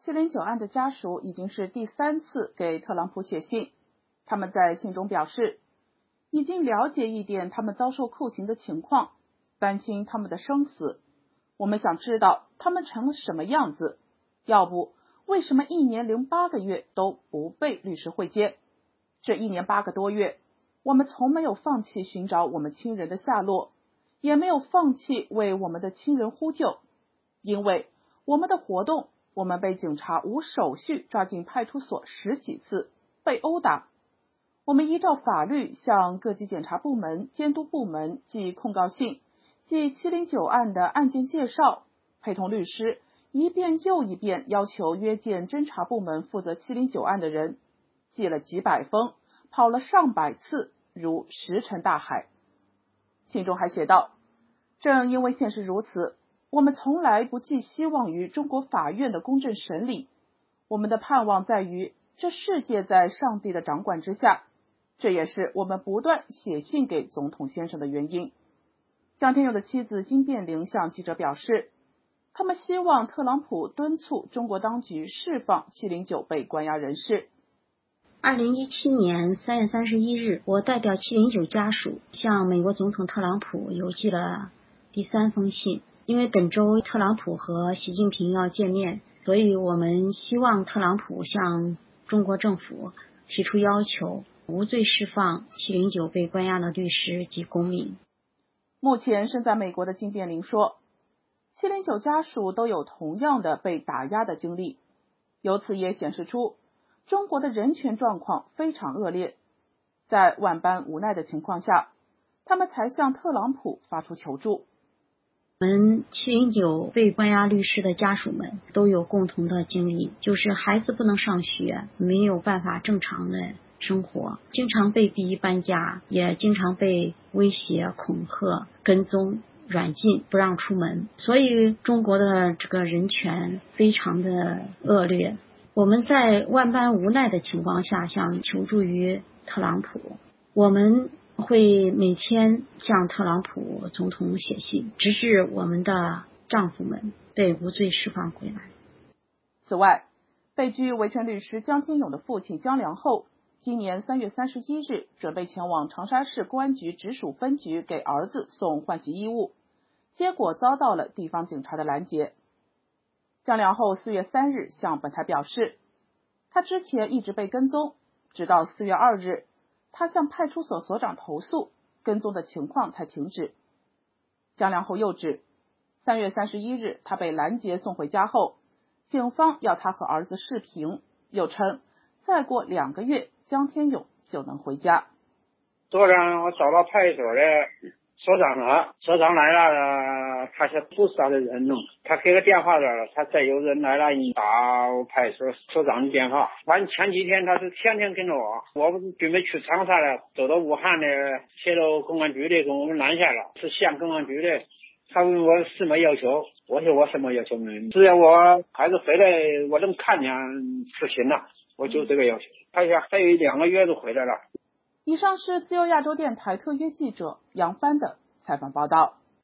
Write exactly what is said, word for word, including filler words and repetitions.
七零九案的家属已经是第三次给特朗普写信，他们在信中表示，已经了解一点他们遭受酷刑的情况，担心他们的生死。我们想知道他们成了什么样子，要不为什么一年零八个月都不被律师会见？这一年八个多月，我们从没有放弃寻找我们亲人的下落，也没有放弃为我们的亲人呼救。因为我们的活动，我们被警察无手续抓进派出所十几次，被殴打。我们依照法律向各级检察部门、监督部门寄控告信，寄七零九案的案件介绍，陪同律师一遍又一遍要求约见侦查部门负责七零九案的人，寄了几百封，跑了上百次，如石沉大海。信中还写道，正因为现实如此，我们从来不寄希望于中国法院的公正审理，我们的盼望在于这世界在上帝的掌管之下，这也是我们不断写信给总统先生的原因。江天佑的妻子金变玲向记者表示，他们希望特朗普敦促中国当局释放七零九被关押人士。 二零一七年三月三十一日，我代表七零九家属向美国总统特朗普邮寄了第三封信。因为本周特朗普和习近平要见面，所以我们希望特朗普向中国政府提出要求，无罪释放七零九被关押的律师及公民。 目前身在美国的金变玲说，七零九家属都有同样的被打压的经历，由此也显示出中国的人权状况非常恶劣。在万般无奈的情况下，他们才向特朗普发出求助。 我们七零九被关押律师的家属们都有共同的经历，就是孩子不能上学，没有办法正常的生活，经常被逼搬家，也经常被威胁、恐吓、跟踪、软禁，不让出门。所以中国的这个人权非常的恶劣。我们在万般无奈的情况下向求助于特朗普，我们会每天向特朗普总统写信，直至我们的丈夫们被无罪释放回来。 此外，被拘维权律师江天勇的父亲江良厚今年三月三十一日准备前往长沙市公安局直属分局给儿子送换洗衣物，结果遭到了地方警察的拦截。江良厚四月三日向本台表示，他之前一直被跟踪，直到四月二日他向派出所所长投诉，跟踪的情况才停止。江良厚又指，三月三十一日他被拦截送回家后，警方要他和儿子视频，又称再过两个月江天勇就能回家。 昨天我找到派出所的所长了，所长来了，他是不是他的人弄，他给个电话了，他再有人来了，打派出所所长的电话。反正前几天他是天天跟着我，我不是准备去长沙了，走到武汉的铁路公安局的给我们拦下了，是县公安局的。他问我什么要求，我说我什么要求没有，只要我孩子回来我能看见就行了，我就这个要求。他说还有两个月就回来了。 以上是自由亚洲电台特约记者杨帆的采访报道。